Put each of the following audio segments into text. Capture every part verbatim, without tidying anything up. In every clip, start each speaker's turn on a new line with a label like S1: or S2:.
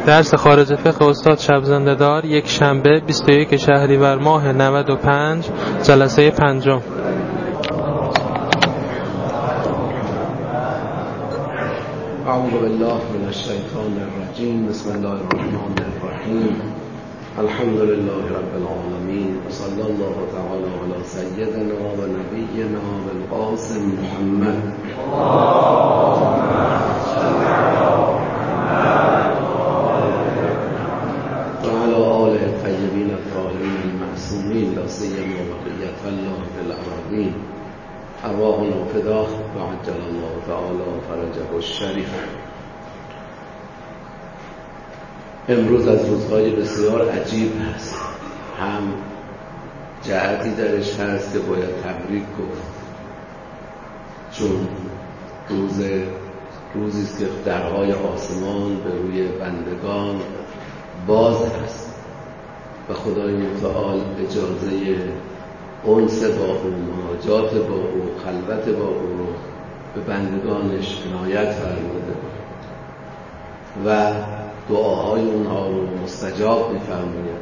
S1: درس خارج فقه استاد شبزنده‌دار، یک شنبه بیست و یک شهریور ماه نود و پنج، جلسه پنجم.
S2: اعوذ بالله من الشیطان الرجیم. بسم الله الرحمن الرحیم. الحمد لله رب العالمین و صلی الله تعالی علی سیدنا و نبینا بالقاسم محمد و علی آله الطیبین الطاهرین المعصومین لا سیما بقیة الله فی الارضین. ارواحنا فداه و عجل الله تعالی فرجه الشریف. امروز از روزهای بسیار عجیب هست. هم جهتی درش هست که باید تبریک گفت، چون روز روزی است که درهای آسمان به روی بندگان باز هست و خدای متعال اجازه انس با او، مناجات با او، خلوت با او رو به بندگانش عنایت فرموده و دعاهای اونها رو مستجاب می‌فرماید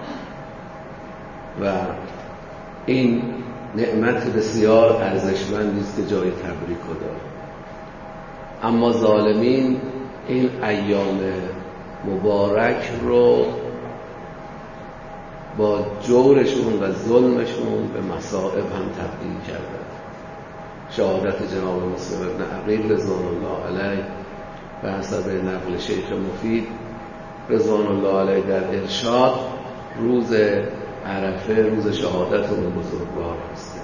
S2: و این نعمت بسیار ارزشمندی است که جای تبریک داره. اما ظالمین این ایام مبارک رو با جورشون و ظلمشون به مصائب هم تبدیل کردن. شهادت جناب مسلم ابن عقیل رضوان الله علیه به حسب نقل شیخ مفید رضوان الله علیه در ارشاد، روز عرفه روز شهادت اون بزرگوار هست.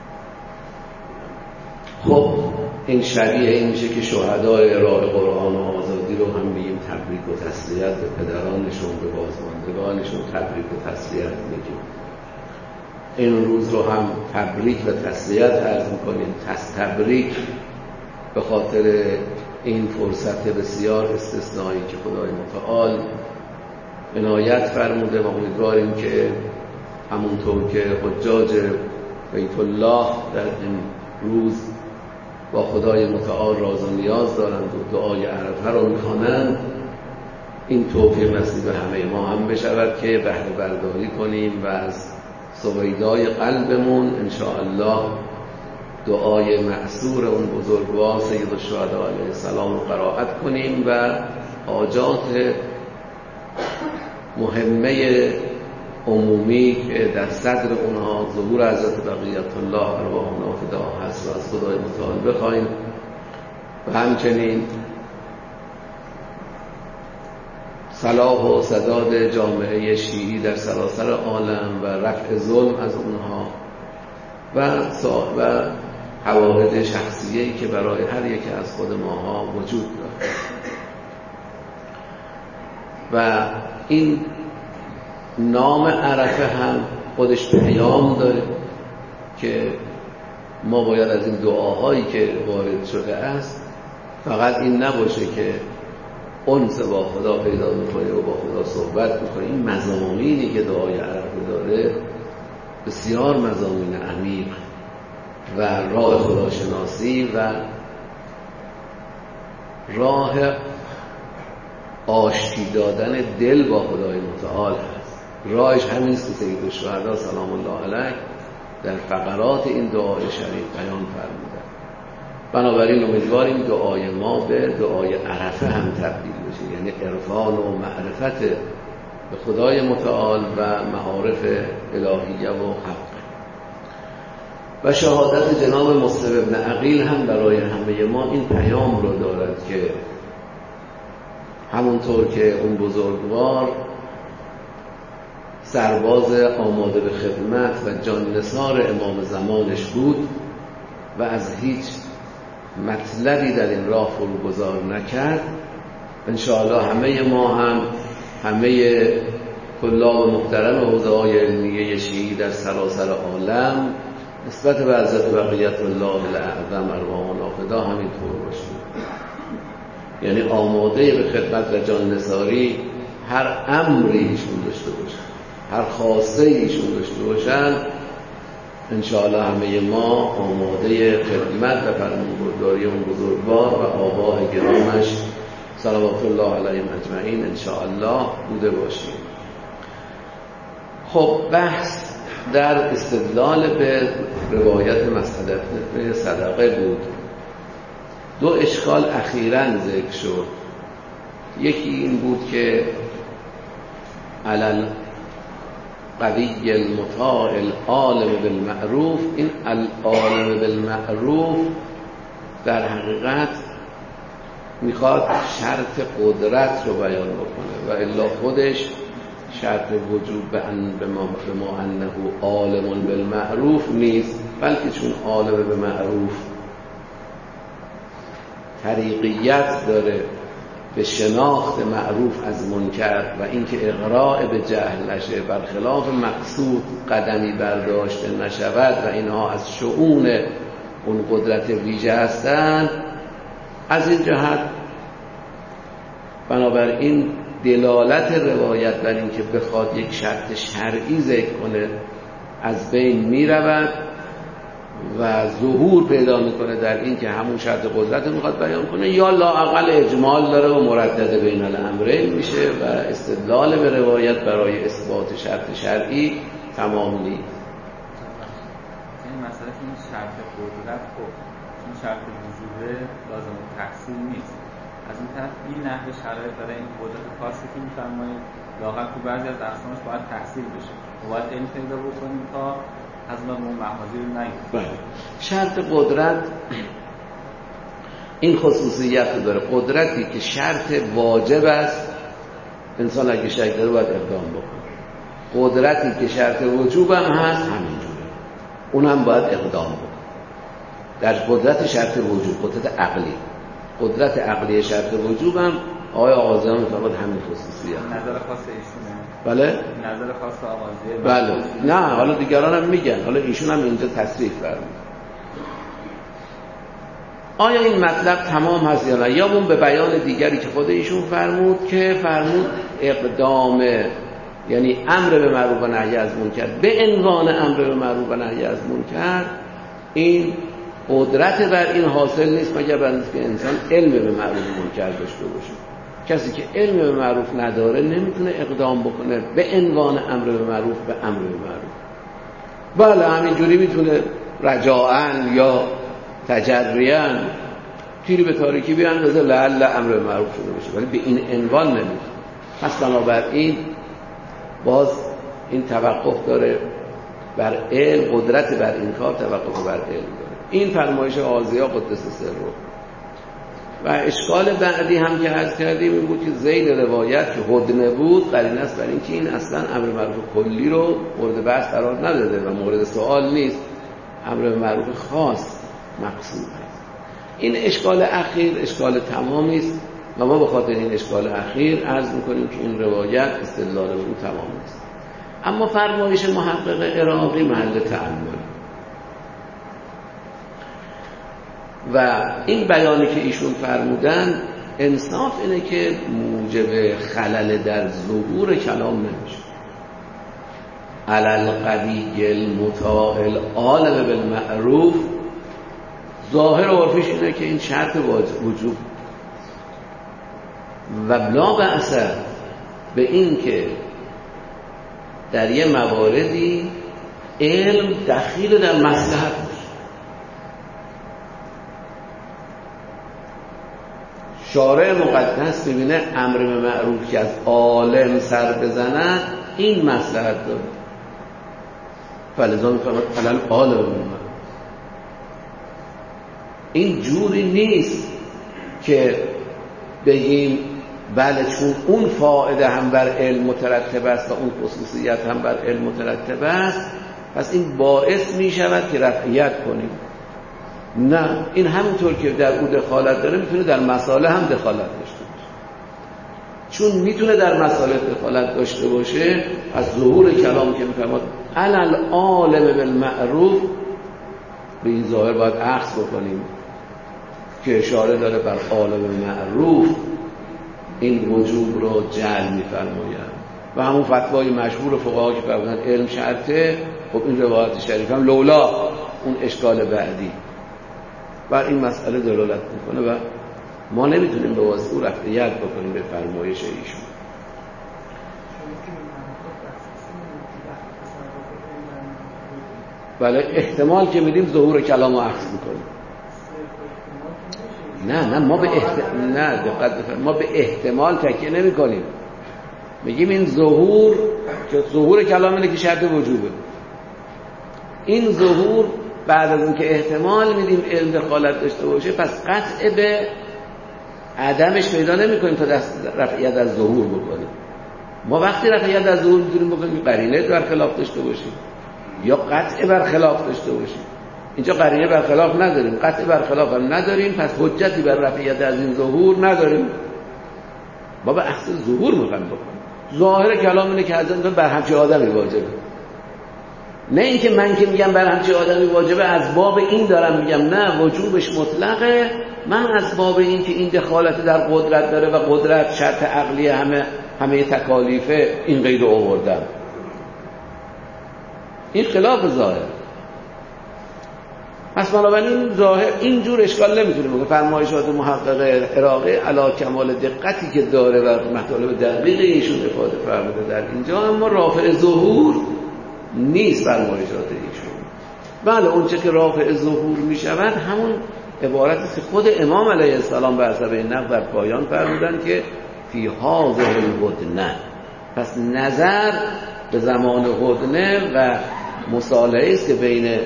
S2: خب این شبیه این میشه که شهدای راه قرآن و آزادی رو هم بگیم تبریک و تسلیت به پدرانشون، به بازماندگانشون تبریک و تسلیت میگیم. این روز رو هم تبریک و تسلیت عرض میکنیم. تس تبریک به خاطر این فرصت بسیار استثنایی که خدای متعال عنایت فرموده و امیدواریم که همونطور که حجاج بیت الله در این روز با خدای متعال راز و نیاز دارند و دعای عرفه رو میخوانند، این توفیق نصیب همه ما هم بشود که بهره برداری کنیم و از سویدای قلبمون انشاءالله دعای معصور اون بزرگوار سید الشهدا علیه السلام رو قرائت کنیم و حاجات مهمه عمومی که در صدر اونها ظهور حضرت بقیت الله ارواحنا فدا هست و از خدای متعال بخوایم و همچنین صلاح و سداد جامعه شیعی در سراسر عالم و رفع ظلم از اونها و و حوادث شخصیه‌ای که برای هر یک از خود ماها وجود دارد. و این نام عرفه هم خودش پیام داره که ما باید از این دعاهایی که وارد شده است فقط این نباشه که انس با خدا پیدا می‌کنی و با خدا صحبت می‌کنی. این مضامینی که دعای عرفه داره بسیار مضامین عمیق و راه خداشناسی و راه آشتی دادن دل با خدای متعال هست. راهش همین است که سید الشهدا سلام الله علیه در فقرات این دعای شریف بیان فرموده. بنابراین امیدواریم دعای ما به دعای عرفه هم تبدیل بشه، یعنی عرفان و معرفت به خدای متعال و معارف الهیه و حق. و شهادت جناب مسلم ابن عقیل هم برای همه ما این پیام رو دارد که همونطور که اون بزرگوار سرباز آماده به خدمت و جان نثار امام زمانش بود و از هیچ مطلبی در این راه فروگذار نکرد، انشاءالله همه ما هم همه طلاب محترم حوزه‌های علمیه شیعی در سراسر عالم نسبت به حضرت بقیت الله الاعظم ارواحنا فدا همینطور باشیم. یعنی آماده به خدمت و جان نثاری هر امری ایشون داشته باشن، هر خواسته ایشون داشته باشن، انشاءالله همه ما آماده خدمت و فرمانبرداری اون بزرگوار و آباء گرامش صلوات الله علیهم اجمعین ان شاء الله بوده باشیم. خب بحث در استدلال به روایت مسئله صدقه بود. دو اشکال اخیراً ذکر شد. یکی این بود که علل قوی المطاع العالم بالمعروف، این العالم بالمعروف در حقیقت میخواد شرط قدرت رو بیان بکنه و الا خودش شرط وجوب به ان به ما, به ما انه عالم بالمعروف نیست، بلکه چون عالم به معروف طریقیت داره به شناخت معروف از منکر و اینکه اغراء به جهل نشه، برخلاف مقصود قدمی برداشته نشود و اینها از شؤون اون قدرت ویژه هستند. از این جهت بنابراین دلالت روایت بر این که بخواد یک شرط شرعی ذکر کنه از بین می رود و ظهور پیدا میکنه در این که همون شرط قدرت میخواد بیان کنه، یا لااقل اجمال داره و مردد بین الامرین میشه و استدلال به روایت برای اثبات شرط شرعی تمام نیست.
S3: این مسئله این شرط قدرت خب این شرط وجوده لازم تحصیل نیست. از این طرف این نحوه شرایط برای این قدرت خاصی که میفرمایید لااقل تو بعضی از اقسامش باید تحصیل بشه و باید علم پیدا بکنیم تا از ما محاضر نگید.
S2: بله. شرط قدرت این خصوصیت رو داره، قدرتی که شرط واجب است انسان اگه شک داره باید اقدام بکنه، قدرتی که شرط وجوب هم هست همینجوره اونم باید اقدام بکنه. در قدرت شرط وجوب، قدرت عقلی، قدرت عقلی شرط وجوب هم آقای آغازیان میفرماد همین خصوصیت.
S3: نظر خاص ایشونه.
S2: بله؟
S3: نظر خاص آغازیه.
S2: بله. نه حالا دیگران هم میگن، حالا ایشون هم اینجا تصریح فرمود. آیا این مطلب تمام هست یا نه؟ یا اون به بیان دیگری که خود ایشون فرمود که فرمود اقدام، یعنی امر به معروف و نهی از منکر به عنوان امر به معروف و نهی از منکر، این قدرت بر این حاصل نیست مگر بر اینکه انسان علم به معروف و منکر داشته باشه. کسی که علم به معروف نداره نمیتونه اقدام بکنه به عنوان امر به معروف به امر به معروف. بله همینجوری میتونه رجاعاً یا تجریاً تیری به تاریکی بیاندازه لعل امر به معروف شده باشه، ولی به این عنوان نمیتونه. پس بنابراین باز این توقف داره بر علم، قدرت بر این کار توقف بر علم داره. این فرمایش آزیا قدس سره. و اشکال بعدی هم که عرض کردیم این بود که ذیل روایت که هدنه بود قرینه است بر این که این اصلا امر معروف کلی رو مورد بحث قرار نداده و مورد سوال نیست، امر معروف خاص مقصود است. این اشکال اخیر اشکال تمامی است و ما به خاطر این اشکال اخیر عرض میکنیم که این روایت استدلال او تمام است. اما فرمایش محقق عراقی محل تأمل و این بیانی که ایشون فرمودن انصاف اینه که موجب خلل در ظهور کلام نمیشه. علل قوی المطاع العالم بالمعروف ظاهر عرفیش اینه که این شرط وجوب و بلا بأس به این که در یه مواردی علم دخیل در مصلحت باشه. شارع مقدس ببینه امر به معروف که از عالم سر بزند این مصلحت داره، فلذا میفرماد علل عالم بالمعروف. این جوری نیست که بگیم بله چون اون فائده هم بر علم مترتب است و اون خصوصیت هم بر علم مترتب است پس این باعث می شود که رفعیت کنیم. نه، این همونطور که در او دخالت داره میتونه در مسائل هم دخالت داشته باشه. چون میتونه در مسائل دخالت داشته باشه از ظهور کلام که میفرماد علل عالم بالمعروف به این ظاهر باید اخذ بکنیم که اشاره داره بر عالم معروف این وجوب رو جعل می‌فرماید و همون فتوای مشهور فقها که فرمودن علم شرطه. خب این روایت شریف هم لولا اون اشکال بعدی بر این مسئله دلالت میکنه و ما نمیتونیم به واسطه او رفع ید بکنیم به فرمایش ایشون. بله احتمال که میدیم ظهور کلام رو اخذ میکنیم. نه نه ما به احت... نه دقت بفرمایید، ما به احتمال تکیه نمی کنیم. میگیم این ظهور که ظهور کلام اینه که شرط وجوبه. این ظهور بعد از اینکه احتمال میدیم علم دخالت داشته باشه، پس قطع به عدمش پیدا نمی کنیم تا دست رفع ید از ظهور بکنیم. ما وقتی رفع ید از ظهور میتونیم بکنیم قرینه برخلاف داشته باشیم یا قطع برخلاف داشته باشیم. اینجا قرینه برخلاف نداریم، قطع برخلاف هم نداریم، پس حجتی بر رفع ید از این ظهور نداریم. ما به اصل ظهور میخوایم بکنیم. ظاهر کلام اینه که حضرت بر همچه آدمی واجبه. نه اینکه من که میگم بر همچه آدمی واجبه از باب این دارم میگم نه، وجوبش مطلقه. من از باب این که این دخالت در قدرت داره و قدرت شرط عقلی همه همه تکالیفه، این قید رو آوردم. این خلاف ظاهر. پس بنابراین ظاهر اینجور اشکال نمیتونه بگه. فرمایشات محقق عراقی علی کمال دقتی که داره و مطالب دقیق ایشون افاده فرموده در اینجا، اما رافع ظهور نیست فرمایشات ایشون. بله اونچه که رافع ظهور میشود همون عبارتی که خود امام علیه السلام بر حسب این نقل در پایان فرمودن که فی هذه الهدنه. پس نظر به زمان هدنه و مصالحه است که بین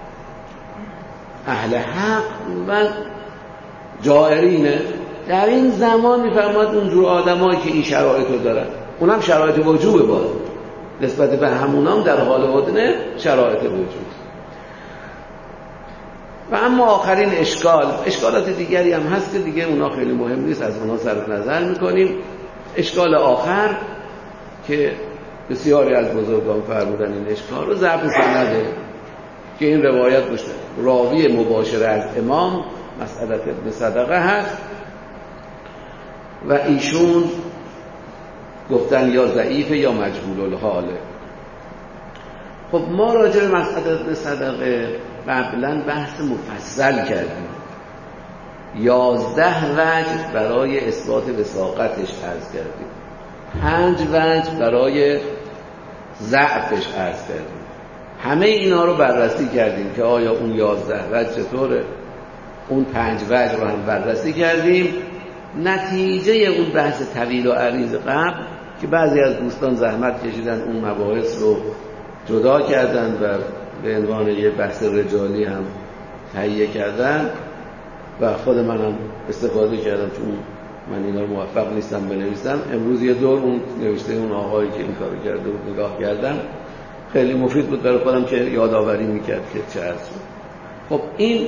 S2: اهل حق و جائرینه. در این زمان میفرماد اونجور آدمایی که این شرایط رو دارن، اونم شرایط وجوبه، باز نسبت به همونام در حال هدنه شرایط وجود. و اما آخرین اشکال، اشکالات دیگری هم هست که دیگه اونا خیلی مهم نیست، از اونا صرف نظر میکنیم. اشکال آخر که بسیاری از بزرگان فرمودن این اشکال رو، ضعف سنده که این روایت باشه راوی مباشر از امام مسعدة ابن صدقه هست و ایشون گفتن یا ضعیفه یا مجهول الحاله. خب ما راجع به مسعدة ابن صدقه قبلا بحث مفصل کردیم. یازده وجه برای اثبات وثاقتش عرض کردیم، پنج وجه برای ضعفش عرض کردیم. همه اینا رو بررسی کردیم که آیا اون یازده وجه چطوره، اون پنج وجه رو هم بررسی کردیم. نتیجه اون بحث طویل و عریض قبل که بعضی از دوستان زحمت کشیدن اون مباحث رو جدا کردن و به عنوان یه بحث رجالی هم تهیه کردن و خود منم استفاده کردم چون من اینا رو موفق نیستم بنویسم. امروز یه دور اون نوشته اون آقایی که این کارو کرده بود نگاه کردم، خیلی مفید بود برای خودم که یادآوری میکرد که چه هست. خب این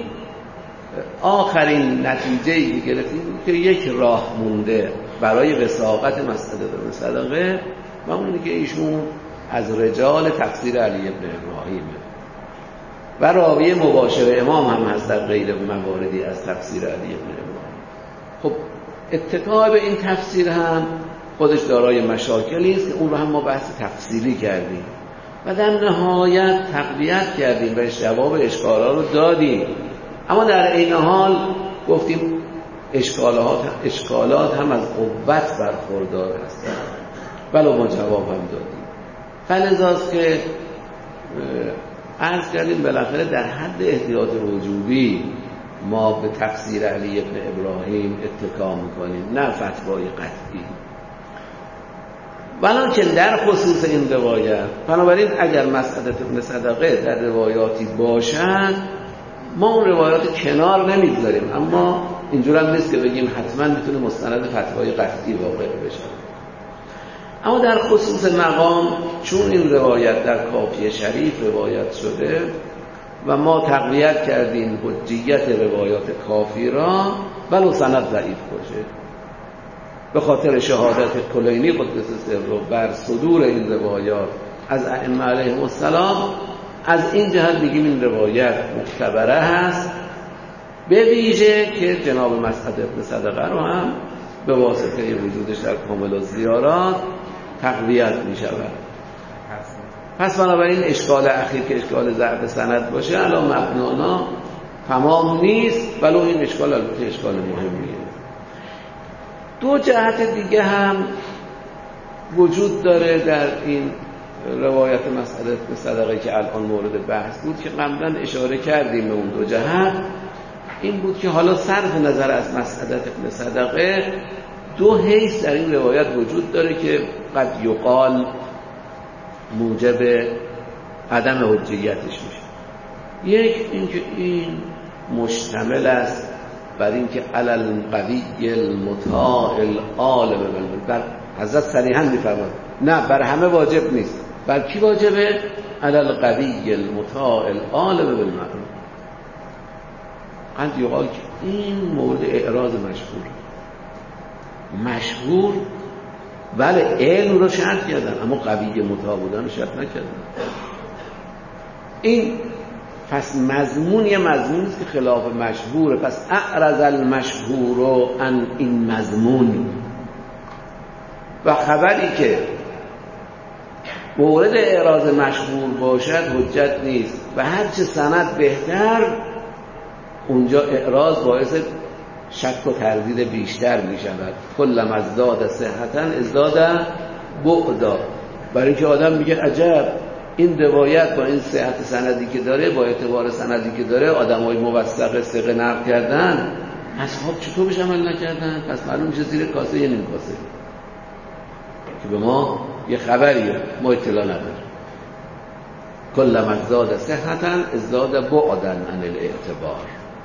S2: آخرین نتیجه‌ای که گرفتیم که یک راه مونده برای وثاقت مسعدة ابن صدقه و اونی که ایشون از رجال تفسیر علی ابن ابراهیمه و راوی مباشر امام هم هست در غیر مواردی از تفسیر علی ابن ابراهیم. خب اتکا به این تفسیر هم خودش دارای مشاکلی است که اون رو هم ما بحث تفصیلی کردیم و در نهایت تقویت کردیم و جواب اشکالات رو دادیم. اما در این حال گفتیم اشکالات اشکالات هم از قوت برخوردار هستند، ولو ما جواب هم دادیم. فلذاست که عرض کردیم بالاخره در حد احتیاط وجوبی ما به تفسیر علی ابن ابراهیم اتکا میکنیم، نه فتوای قطعی. ولکن در خصوص این روایت، بنابراین اگر مسعدة ابن صدقه در روایاتی باشد ما اون روایات کنار نمیگذاریم، اما اینجور هم نیست که بگیم حتما میتونه مستند فتوای قطعی واقع بشه. اما در خصوص مقام، چون این روایت در کافیه شریف روایت شده و ما تقویت کردیم حجیت روایات کافی را ولو سند ضعیف باشه، به خاطر شهادت کلینی قدس سره بر صدور این روایات از ائمه علیهم السلام، از این جهت میگیم این روایت معتبره هست، به ویژه که جناب مسعدة ابن صدقه رو هم به واسطه وجودش در کامل الزیارات تقویت می شود. پس بنابراین اشکال اخیر که اشکال ضعف سند باشه الان مبنانا تمام نیست، ولو این اشکال البته اشکال مهمیه. دو جهت دیگه هم وجود داره در این روایت مسئله صدقه که الان مورد بحث بود که قبلا اشاره کردیم به اون دو جهت. این بود که حالا صرف نظر از مسئله صدقه دو حیث در این روایت وجود داره که قد یقال موجب عدم حجیتش میشه. یک اینکه این مشتمل است بر اینکه علی القوی المطاع العالم بالمعروف، بر حضرت صریحا میفرماد نه بر همه واجب نیست. بر کی واجبه؟ علی القوی المطاع العالم بالمعروف. قد یقال که این مورد اعراض مشهور مشهور بله علم رو شرط کردن اما قوی مطاع بودن رو شرط نکردن. این پس مضمون یه مضمون است که خلاف مشهوره. پس اعرض المشهور عن این مضمون، و خبری که مورد اعراض مشهور باشد حجت نیست و هرچه سند بهتر اونجا اعراض باعث شک و تردید بیشتر می شود. کلما ازداد صحتا ازداد بعدا. برای اینکه آدم میگه عجب این روایت با این صحت سندی که داره، با اعتبار سندی که داره، آدمای موثق ثقه نقل کردن، اصحاب چطور بهش عمل نکردن؟ پس معلوم میشه زیر کاسه یه نیم کاسه که به ما یه خبریه ما اطلاع نداریم. کلما ازداد صحتا ازداد بعدا عن الاعتبار.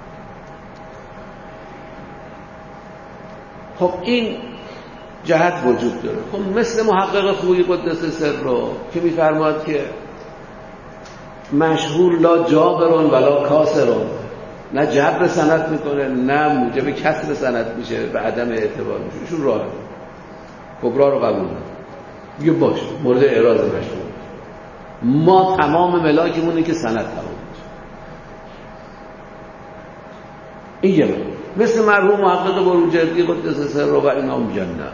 S2: خب این جهت وجود داره. خب مثل محقق خویی قدس سر رو که میفرماد که مشهور لا جابرون ولا کاسرون، نه جبر سند میکنه نه موجب کسر سند میشه، به عدم اعتبار میشه. ایشون راه کبرا رو قبول میگه باش مورد اعراض مشهور. ما تمام ملاکمونه که سند تمام میشه. این یه مثل مرحوم محقق بروجردی قدس سر رو و اینا میگن نه.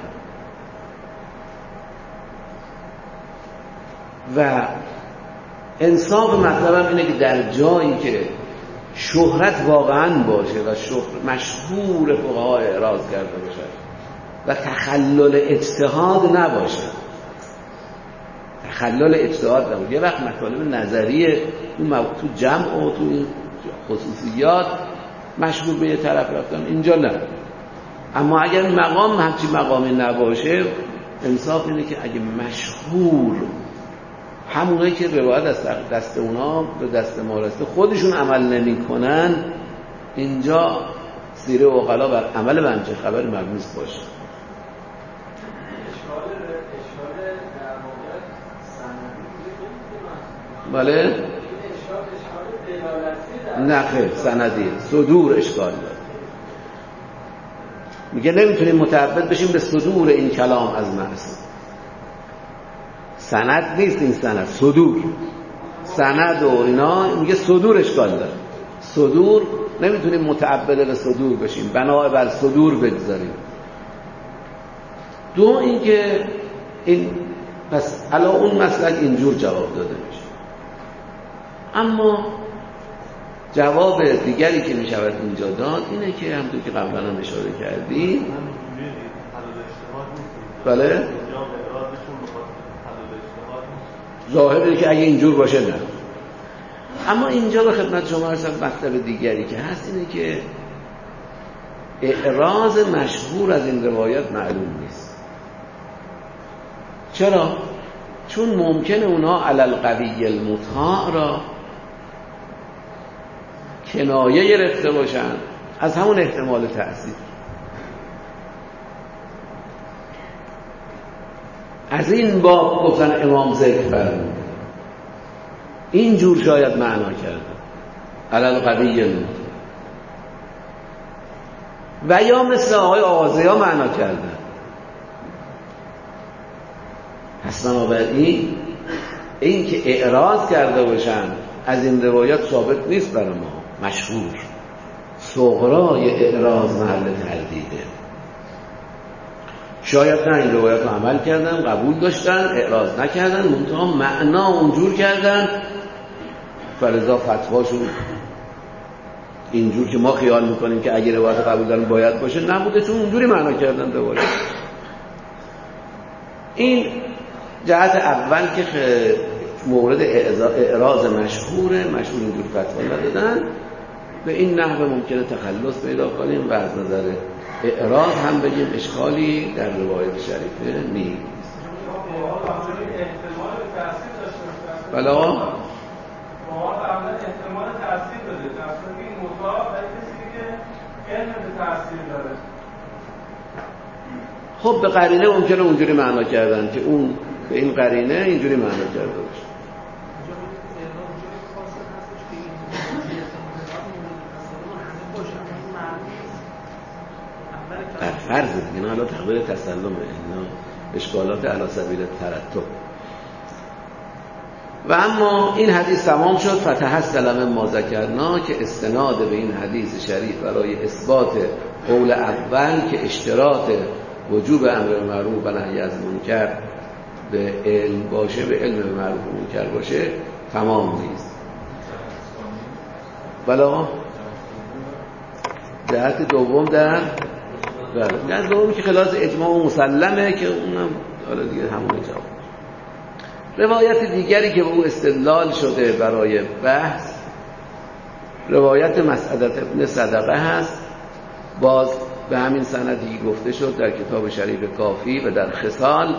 S2: و انصاف مطلبم اینه که در جایی که شهرت واقعا باشه و شهرت مشهور فقها اعراض کرده باشه و تخلل اجتهاد نباشه، تخلل اجتهاد نباشه. یه وقت مطالب نظریه تو جمع و تو این خصوصیات مشهور به یه طرف رفتن، اینجا نه. اما اگر مقام همچی مقامی نباشه، انصاف اینه که اگه مشهور همونایی که روایت از دست اونا به دست ما رسته خودشون عمل نمی کنن، اینجا سیره عقلا بر عمل به همچه خبر مبنیست باشه.
S4: اشکال اشکال در واقع سندی
S2: بله؟
S4: اشکال اشکال دلالتی
S2: نه خیر سندی صدور اشکال داره. میگه نمیتونیم متعبد بشیم به صدور این کلام از معصوم. سند نیست این سند، صدور. سند و اینا میگه صدور اشکال داره. صدور نمیتونیم متعبد به صدور بشیم، بنا بر صدور بگذاریم. دو اینکه این پس الان اون مسئله اینجور جواب داده میشه. اما جواب دیگری که میشود اینجا داد اینه که همونطور که قبلا هم اشاره کردیم بله ظاهره که اگه اینجور باشه نه. اما اینجا به خدمت شما هستم مطلب دیگری که هست اینه که اعراض مشهور از این روایت معلوم نیست. چرا؟ چون ممکنه اونها علی القوی المطاع را کنایه گرفته باشن از همون احتمال تأثیر. از این باب گفتن امام ذکر فرمود این جور شاید معنا کرده علی القوی المطاع، و یا مثل آقای آغازی ها معنا کرده. پس بنابراین این که اعراض کرده باشن از این روایت ثابت نیست برای ما. مشهور صغرای اعراض محل تردیده. شاید نه این روایت رو عمل کردن، قبول داشتن، اعراض نکردن، منتها معنا اونجور کردن، فلذا فتواشون اینجور که ما خیال میکنیم که اگه روایت قبول دارن باید باشه نبوده، چون اونجوری معنا کردن روایت. این جهت اول که مورد اعراض مشهوره، مشهور اینجور فتوا ندادن، به این نحو ممکنه تخلص پیدا کنیم و از نظر اعراض هم بگیم اشکالی در روایت شریفه نیست. بله آقا
S5: ما قبلا احتمال تاثیر بده، در صورتی که این موضوع برای کسی که علم به تاثیر داره.
S2: خب به قرینه ممکنه اونجوری معنا کردن که اون به این قرینه اینجوری معنا کرده باشه. در فرض دیگه، حالا تقدیر تسلمه، اینا اشکالات علی سبیل ترتب. و اما این حدیث تمام شد. فتحصل ما ذکرنا، که استناد به این حدیث شریف برای اثبات قول اول که اشتراط وجوب امر معروف و نهی از منکر به علم باشه، به علم به معروف و منکر باشه، تمام نیست. بلا جهت دوم در بله جهت دومی که خلاص اجماع و مسلمه، که اونم حالا دیگه همون جواب. روایت دیگری که به او استدلال شده برای بحث روایت مسعدة ابن صدقه هست. باز به همین سندی گفته شد در کتاب شریف کافی و در خصال.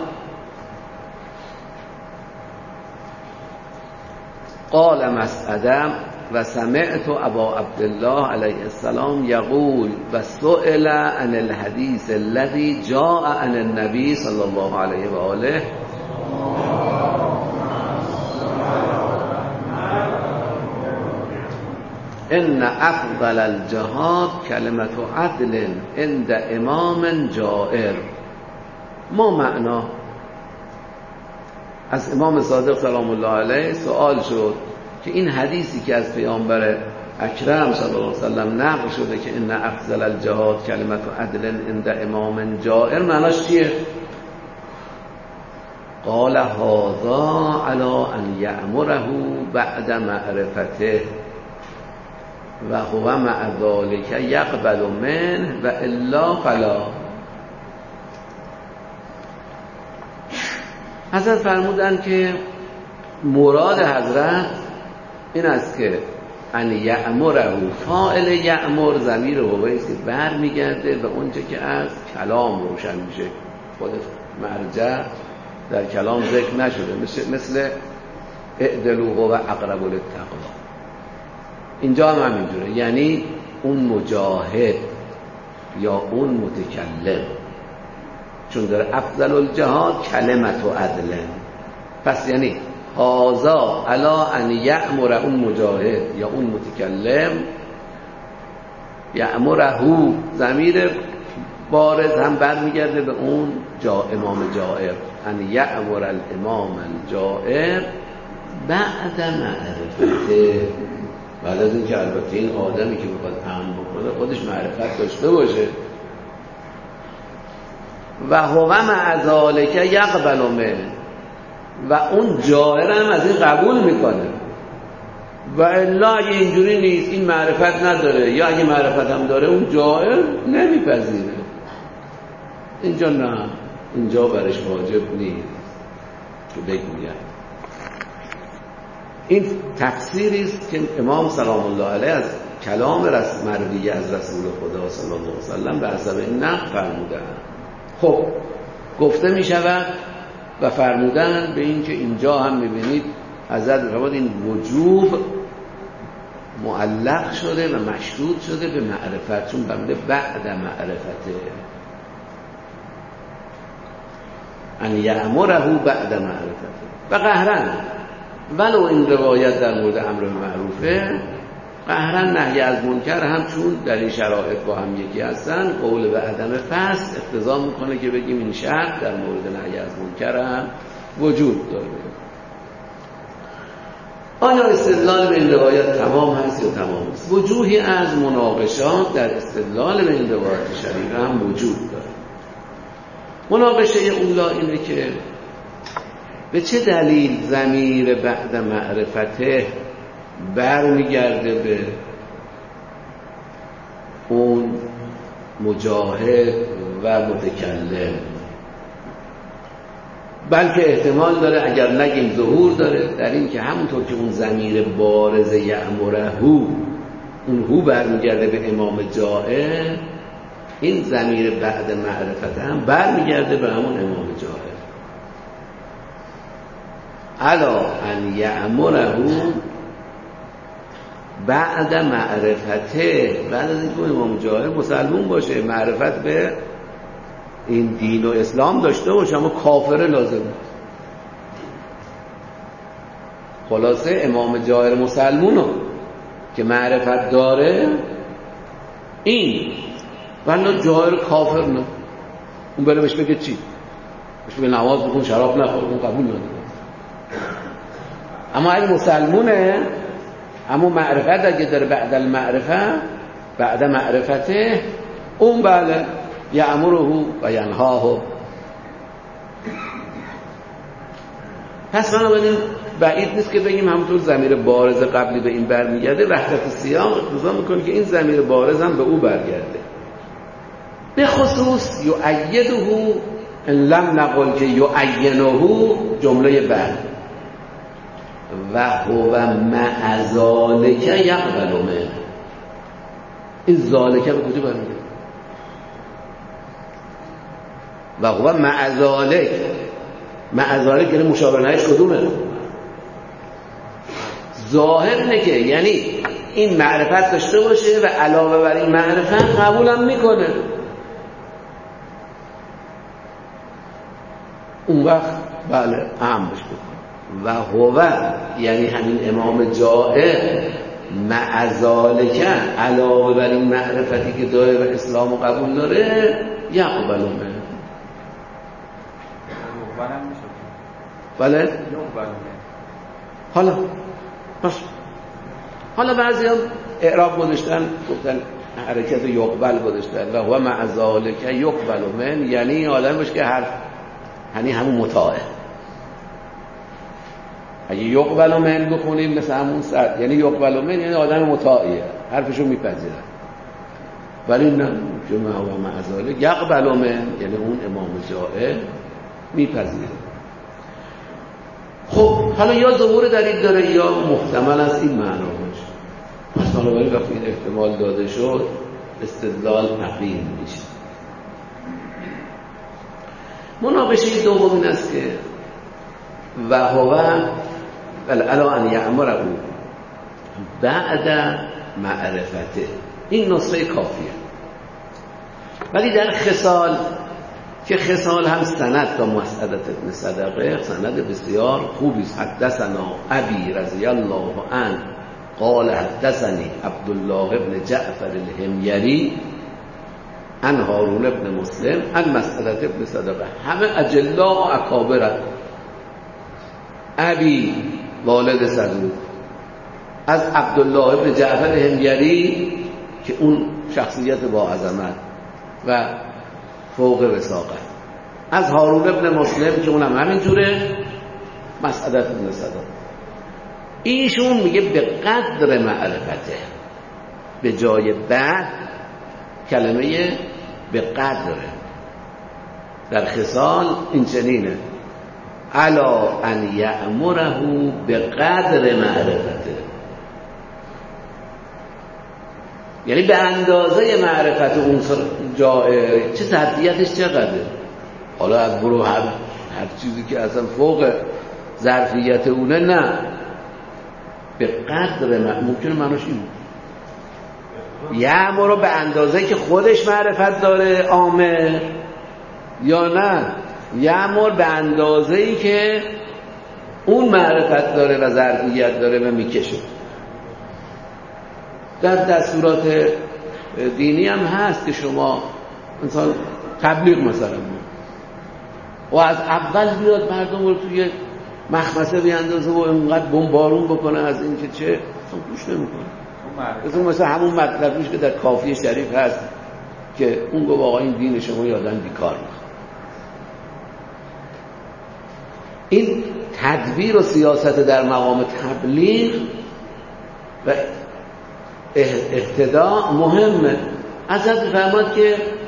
S2: قال مسعدة و سمعت ابا عبدالله علیه السلام یقول و سئل عن الحدیث الذي جاء عن النبی صلی الله علیه و آله ان افضل الجهاد کلمت عدل عند امام جائر. ما معنا از امام صادق سلام الله علیه سوال شد که این حدیثی که از پیامبر اکرم صلی الله علیه و سلم نقل شده که ان افضل الجهاد کلمت عدل عند امام جائر، معناش چیه؟ قال هذا علی ان یأمره بعد معرفته و هو مع ذلك یقبل منه و الا فلا. حضرت فرمودن که مراد حضرت این است که ان یأمره، فاعل یأمر ضمیر هو است که بر میگرده به اونچه که از کلام روشن میشه. خود مرجع در کلام ذکر نشده، مثل مثل اعدلوا هو اقرب للتقوی. اینجا هم همینجوره، یعنی اون مجاهد یا اون متکلم، چون داره افضل الجهاد کلمت و عدل، پس یعنی هازا علا ان یأمر اون مجاهد یا اون متکلم، یأمره ضمیر بارز هم برمیگرده به اون جا امام جائر، ان یأمر الامام الجائر بعد معرفته، بعد از این که البته این آدمی که بخواد پهن بکنه خودش معرفت داشته باشه. و هو مع ذلک یقبل منه، و اون جائر هم از این قبول میکنه. و الا اگه اینجوری نیست، این معرفت نداره، یا اگه معرفت هم داره اون جائر نمیپذیره. اینجا نه، اینجا برش واجب نیست که بگوید. این تفسیری است که امام سلام الله علیه از کلام رسول مروی از رسول خدا صلی الله علیه و سلم به حسب این نقل فرمودند. خب گفته می شود و فرمودن به این که اینجا هم می بینید حضرت فرمود این وجوب معلق شده و مشروط شده به معرفت، چون بنده بعد معرفته ان یأمره بعد معرفته. و قهرن ولو این روایت در مورد امر معروفه، قهرن نهی از منکر هم چون در این شرایط با هم یکی هستن، قول به عدم فصل اقتضا میکنه که بگیم این شرط در مورد نهی از منکر هم وجود داره. آیا استدلال به این روایت تمام هست یا تمام است؟ وجوهی از مناقشات در استدلال به این روایت شریف هم وجود داره. مناقشه اولا اینه که به چه دلیل ضمیر بعد معرفته برمیگرده به مجاهد و متکلم، بلکه احتمال داره اگر نگیم ظهور داره در این که همونطور که اون ضمیر بارز یأمره اون هو برمیگرده به امام جائر، این ضمیر بعد معرفت هم برمیگرده به همون امام جائر. الا ان یأمره بعد معرفته، بعد از اینکه امام جائر مسلمون باشه، معرفت به این دین و اسلام داشته باشه، اما کافر لازم نیست. خلاصه امام جائر مسلمونو که معرفت داره این، ولی جائر کافر نه، اون بره بهش بگه چی؟ بهش بگه نماز بخون شراب نخور، اون قبول نداره. اما اگه مسلمونه، اما معرفت اگه داره بعد المعرفه، بعد معرفته، اون بله یأمره و ینهاه. پس بنابراین بعید نیست که بگیم همونطور ضمیر بارز قبلی به این برمیگرده، وحدت سیاق اقتضا میکنه که این ضمیر بارز هم به او برگرده. به خصوص یؤیده ان لم نقل که یعینه جمله بعد و هو مع ذالک یقبل منه. این ذالک به کجا برمیگرده؟ و هو مع ذالک، مع ذالک یعنی مشابه نهیش کدومه؟ ظاهر اینه که یعنی این معرفت داشته باشه و علاوه بر این معرفت قبولم میکنه. اون وقت بله اهم بشه. و هو یعنی همین امام جائر مع ذالک علاوه بر این معرفتی که داره و اسلام و قبول داره یقبل منه. بله؟ حالا باش. حالا بعضی هم اعراب گذاشتن گفتن حرکت یقبل گذاشتن و هو مع ذالک یقبل من، یعنی آدم باشه که حرف یعنی همون مطاعه. اگه یقبل من بخونیم مثل همون سر، یعنی یقبل من یعنی آدم مطاعیه، حرفشو میپذیره. ولی نه که هو مع ذالک یقبل من یعنی اون امام جائر میپذیره. خب حالا یا ظهور دلیل داره یا محتمل است این معنا باشه. پس بنابراین وقتی این احتمال داده شد استدلال تقویم میشه. مناقشه دوم این است که و هو الا ان یأمره بعد معرفته، این نسخه کافیه. ولی در خصال که خصال هم سند تا مسعدت ابن صدقه سند بسیار خوبی است. حدثنا ابی رضی الله عنه قال حدثني عبدالله ابن جعفر الحميري عن هارون ابن مسلم عن مسعدت ابن صدقه، همه اجلا و اکابر. ابی والد صدوق از عبدالله ابن جعفر الحميري که اون شخصیت با عظمت و فوق وثاقت، از هارون ابن مسلم که اونم همینجوره، مسعدت ابن صدقه. ایشون میگه به قدر معرفته، به جای بعد کلمه به قدره. در خصال این چنینه الا ان یأمره به قدر معرفته، یعنی به اندازه معرفت اون جائر، چه ظرفیتش چقدره. حالا از برو هر, هر چیزی که اصلا فوق ظرفیت اونه، نه به قدر ممکنه معناش این یأمره به اندازه که خودش معرفت داره عامه، یا نه یأمر به اندازه‌ای که اون معرفت داره و ظرفیت داره و میکشه. در دستورات دینی هم هست که شما انسان تبلیغ مثلا بود و از اول بیاد مردم رو توی مخمسه بیاندازه و اینقدر بمبارون بکنه از این که چه اصلا گوش نمیکنه. مثلا مثلا همون مطلبیش که در کافی شریف هست که اون گفت آقا این دین شما یادن بیکار میخواد. این تدبیر و سیاست در مقام تبلیغ و اهتداء مهمه. حضرت فرمود که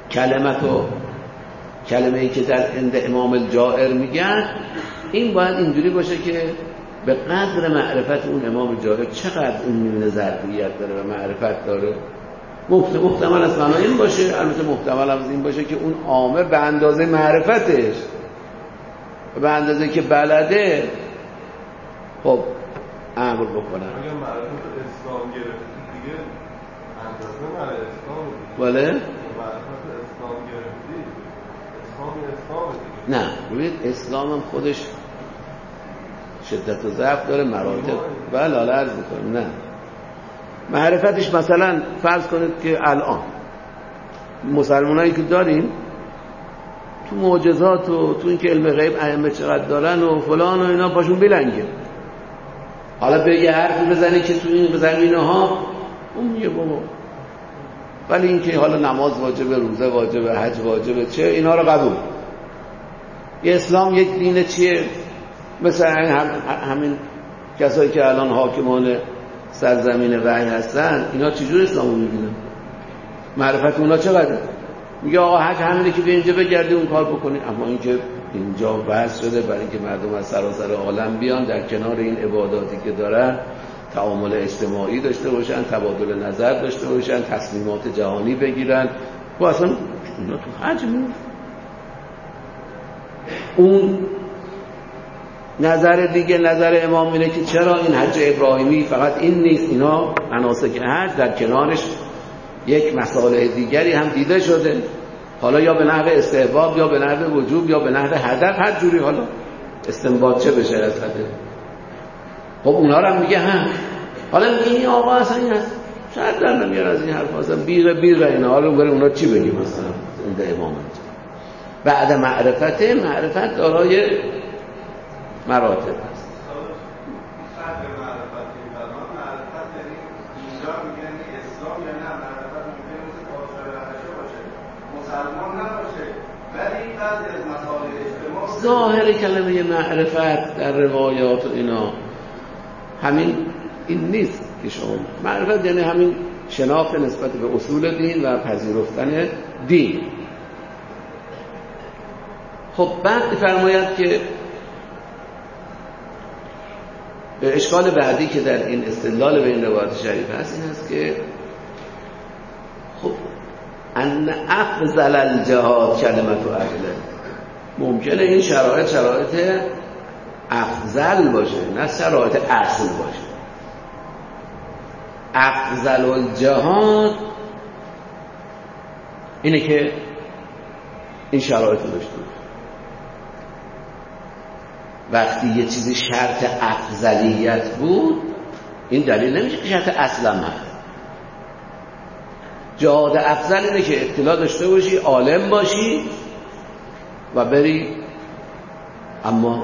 S2: کلمتو کلمه‌ای که در عند امام الجائر میگن، این باید اینجوری باشه که به قدر معرفت اون امام جائر چقدر این میونه ظرفیت داره و معرفت داره. محتمل از معنی این باشه، البته محتمل از این باشه که اون عامه به اندازه معرفتش به اندازه که بلده خب امر بکنن.
S5: اگر معرفت اسلام گرفتی دیگه اندازه معرفت اسلام دیگه.
S2: بله؟
S5: معرفت اسلام گرفتی اسلام اسلام دیگه.
S2: نه ببینید اسلام هم خودش شدت و ضعف داره، مراتب. بله حالا عرض میکنم. نه معرفتش مثلا فرض کنید که الان مسلمانایی که داریم تو معجزات و تو اینکه علم غیب ائمه چقدر دارن و فلان و اینا پاشون بلنگه، حالا به یه حرفی بزنی که تو این زمینه ها اون میگه بابا، ولی اینکه حالا نماز واجبه، روزه واجبه، حج واجبه، چه اینا رو قبول. یه اسلام یک دینه چیه؟ مثل هم همین کسایی که الان حاکمان سرزمین وحی هستن، اینا چجور اسلامو میبینن؟ معرفت اونا چقدره؟ میگه آقا حج همینه که به اینجا بگردی اون کار بکنی. اما اینکه اینجا بحث شده برای اینکه مردم از سراسر عالم بیان در کنار این عباداتی که دارن تعامل اجتماعی داشته باشن، تبادل نظر داشته باشن، تصمیمات جهانی بگیرن، و اصلا اینا تو حج میاد. اون نظر دیگه، نظر امام اینه که چرا این حج ابراهیمی فقط این نیست، اینا مناسک حج در کنارش یک مسائل دیگری هم دیده شده، حالا یا به نحو استحباب یا به نحو وجوب یا به نحو هدف، هر جوری حالا استنباط چه بشه از هدف. خب اونا رو هم میگه هم حالا میگه این آقا اصلا این هست شاید در نمیار از این حرف، اصلا بیغه بیغه اینا، حالا برای اونا چی بگیم؟ مثلا این امام بعد معرفت معرفت دارای مراتب هست. ظاهر کلمه معرفت در روایات و اینا همین این نیست که شما معرفت یعنی همین شناخت نسبت به اصول دین و پذیرفتن دین. خب بعد فرماید که اشکال بعدی که در این استدلال به این روایت شریف هست این هست که خب ان افضل الجهاد کلمت و اهله، ممکنه این شرایط شرایط افضل باشه نه شرایط اصل باشه. افضل الجهاد اینه که این شرایط رو داشته باشه. وقتی یه چیزی شرط افضلیت بود این دلیل نمیشه که شرط اصلا هست. جهاد افضل اینه که اطلاع داشته باشی، عالم باشی و بری، اما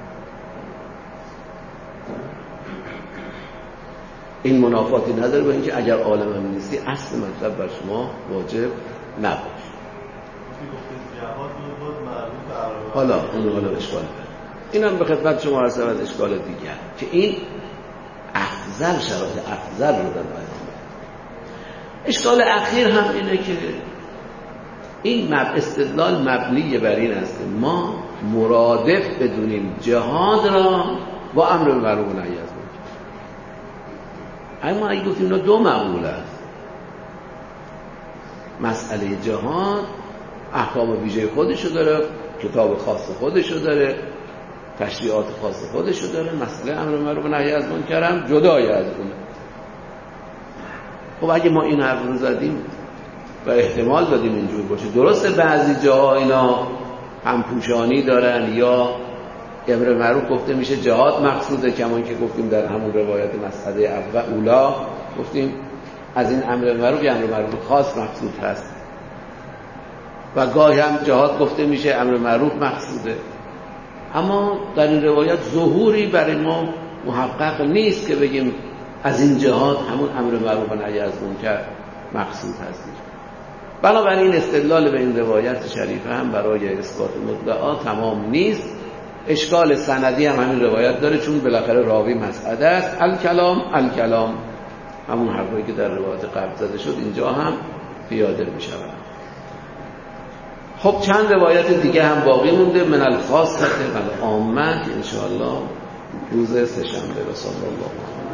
S2: این منافاتی نداره با اینکه اگر عالم هم نیستی اصل مطلب بر شما واجب نباشه. حالا اون حالا اشکال داره، این هم به خدمت شما عرض از اشکال دیگر که این افضل شرایط افضل رو در بیان. اشکال اخیر هم اینه که این استدلال مبنی بر این است که ما مرادف بدونیم جهاد را با امر معروف و نهی از منکر. اما اگه گفتیم اینا دو معمول است، مسئله جهاد احکام ویژه خودشو داره، کتاب خاص خودشو داره، تشریعات خاص خودشو داره، مسئله امر معروف و نهی از منکر هم جدای از اونه. خب اگه ما این حرف رو زدیم و احتمال دادیم اینجور باشه، درسته بعضی جاها اینا همپوشانی دارن یا امر معروف گفته میشه جهاد مقصوده، کمان که گفتیم در همون روایت مسئله اول اولا گفتیم از این امر معروف یا امر معروف خاص مقصود هست، و گاهی هم جهاد گفته میشه امر معروف مقصوده. اما در این روایت ظهوری برای ما محقق نیست که بگیم از این جهاد همون امر معروف و نهی از منکر مقصود هست. بنابراین استدلال به این روایت شریفه هم برای اثبات مدعا تمام نیست. اشکال سندی هم همین روایت داره، چون بالاخره راوی مسعده است. الکلام الکلام همون حرفایی که در روایت قبل زده شد اینجا هم پیاده می شود. خب چند روایت دیگه هم باقی مونده، من الخاصه و العامه، که انشاءالله روز سه‌شنبه. و صلی الله علیه